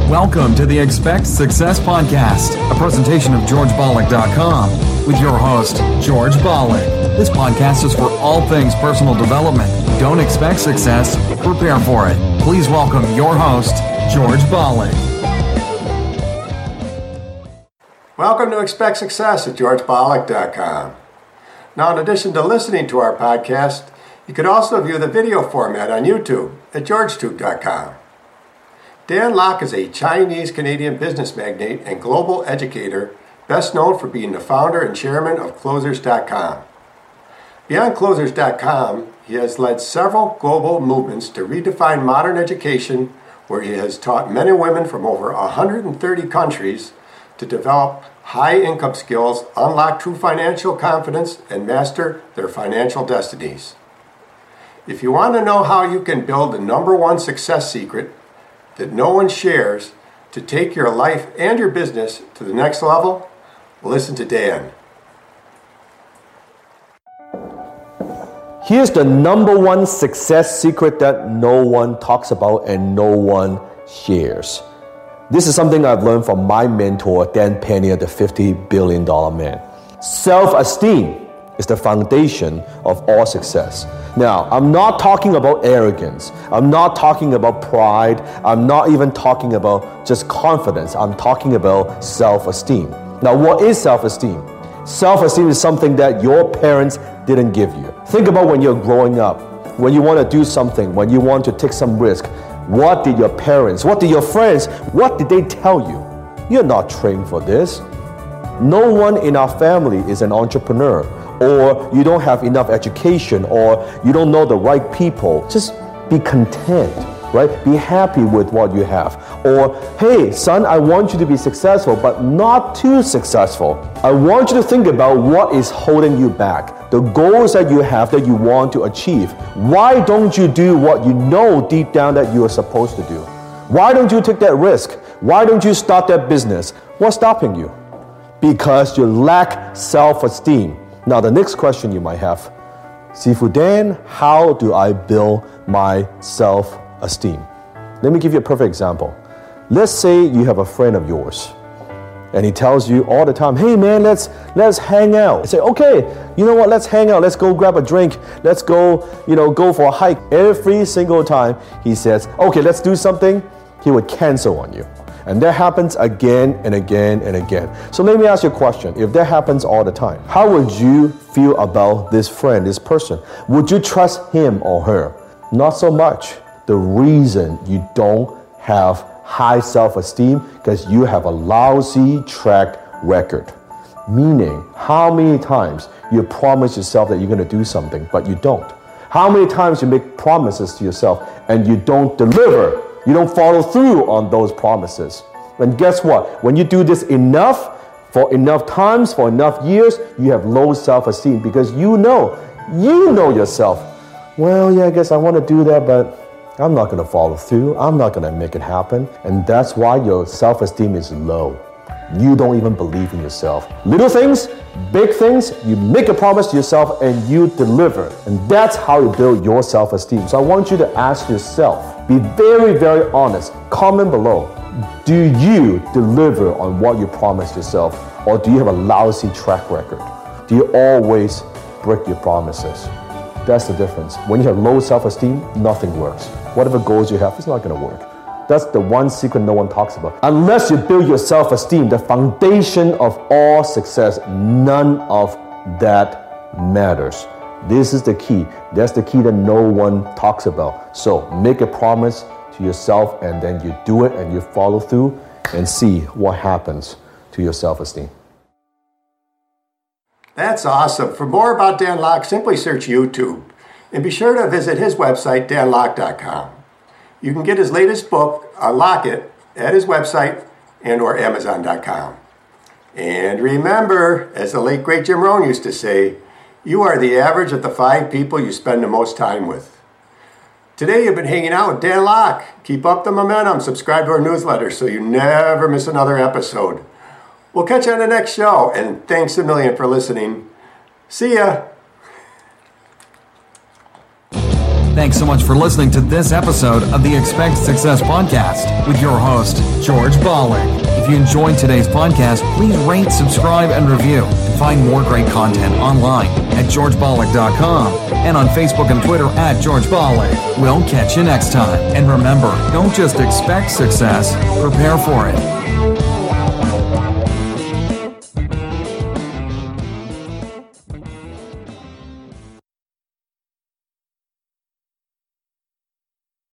Welcome to the Expect Success Podcast, a presentation of GeorgeBollock.com with your host, George Bollock. This podcast is for all things personal development. Don't expect success, prepare for it. Please welcome your host, George Bollock. Welcome to Expect Success at GeorgeBollock.com. Now, in addition to listening to our podcast, you can also view the video format on YouTube at GeorgeTube.com. Dan Lok is a Chinese-Canadian business magnate and global educator, best known for being the founder and chairman of Closers.com. Beyond Closers.com, he has led several global movements to redefine modern education, where he has taught men and women from over 130 countries to develop high-income skills, unlock true financial confidence, and master their financial destinies. If you want to know how you can build the number one success secret that no one shares to take your life and your business to the next level, listen to Dan. Here's the number one success secret that no one talks about and no one shares. This is something I've learned from my mentor, Dan Pena, the $50 billion man. Self-esteem is the foundation of all success. Now, I'm not talking about arrogance. I'm not talking about pride. I'm not even talking about just confidence. I'm talking about self-esteem. Now, what is self-esteem? Self-esteem is something that your parents didn't give you. Think about when you're growing up, when you want to do something, when you want to take some risk. What did your parents, what did your friends, what did they tell you? You're not trained for this. No one in our family is an entrepreneur, or you don't have enough education, or you don't know the right people. Just be content, right? Be happy with what you have. Or, hey, son, I want you to be successful, but not too successful. I want you to think about what is holding you back, the goals that you have that you want to achieve. Why don't you do what you know deep down that you are supposed to do? Why don't you take that risk? Why don't you start that business? What's stopping you? Because you lack self-esteem. Now, the next question you might have, Sifu Dan, how do I build my self-esteem? Let me give you a perfect example. Let's say you have a friend of yours, and he tells you all the time, hey man, let's hang out. You say, okay, you know what, let's hang out, let's go grab a drink, let's go, go for a hike. Every single time he says, okay, let's do something, he would cancel on you. And that happens again and again and again. So let me ask you a question. If that happens all the time, how would you feel about this friend, this person? Would you trust him or her? Not so much. The reason you don't have high self-esteem because you have a lousy track record. Meaning, how many times you promise yourself that you're going to do something, but you don't? How many times you make promises to yourself and you don't deliver? You don't follow through on those promises. And guess what? When you do this enough, for enough times, for enough years, you have low self-esteem because you know yourself. Well, yeah, I guess I want to do that, but I'm not going to follow through. I'm not going to make it happen. And that's why your self-esteem is low. You don't even believe in yourself. Little things, big things, you make a promise to yourself and you deliver. And that's how you build your self-esteem. So I want you to ask yourself, be very, very honest. Comment below. Do you deliver on what you promised yourself? Or do you have a lousy track record? Do you always break your promises? That's the difference. When you have low self-esteem, nothing works. Whatever goals you have, it's not going to work. That's the one secret no one talks about. Unless you build your self-esteem, the foundation of all success, none of that matters. This is the key. That's the key that no one talks about. So make a promise to yourself and then you do it and you follow through and see what happens to your self-esteem. That's awesome. For more about Dan Lok, simply search YouTube. And be sure to visit his website, danlok.com. You can get his latest book, Unlock It, at his website and or amazon.com. And remember, as the late great Jim Rohn used to say, you are the average of the 5 people you spend the most time with. Today you've been hanging out with Dan Lok. Keep up the momentum. Subscribe to our newsletter so you never miss another episode. We'll catch you on the next show, and thanks a million for listening. See ya. Thanks so much for listening to this episode of the Expect Success Podcast with your host, George Bollig. If you enjoyed today's podcast, please rate, subscribe, and review. And find more great content online at georgebollig.com and on Facebook and Twitter at George Bollig. We'll catch you next time. And remember, don't just expect success, prepare for it.